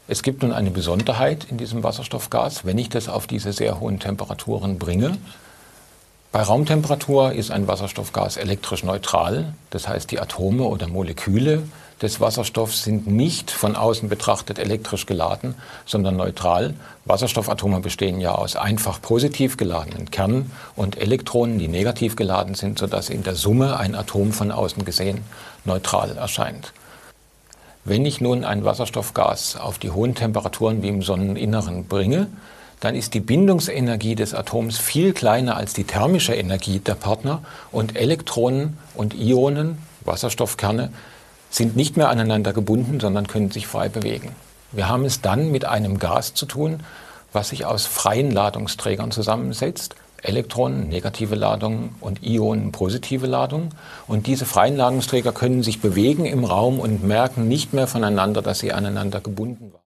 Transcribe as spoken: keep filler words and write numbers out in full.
Es gibt nun eine Besonderheit in diesem Wasserstoffgas, wenn ich das auf diese sehr hohen Temperaturen bringe. Bei Raumtemperatur ist ein Wasserstoffgas elektrisch neutral, das heißt, die Atome oder Moleküle des Wasserstoffs sind nicht von außen betrachtet elektrisch geladen, sondern neutral. Wasserstoffatome bestehen ja aus einfach positiv geladenen Kernen und Elektronen, die negativ geladen sind, sodass in der Summe ein Atom von außen gesehen neutral erscheint. Wenn ich nun ein Wasserstoffgas auf die hohen Temperaturen wie im Sonneninneren bringe, dann ist die Bindungsenergie des Atoms viel kleiner als die thermische Energie der Partner und Elektronen und Ionen, Wasserstoffkerne, sind nicht mehr aneinander gebunden, sondern können sich frei bewegen. Wir haben es dann mit einem Gas zu tun, was sich aus freien Ladungsträgern zusammensetzt. Elektronen, negative Ladungen und Ionen, positive Ladungen. Und diese freien Ladungsträger können sich bewegen im Raum und merken nicht mehr voneinander, dass sie aneinander gebunden waren.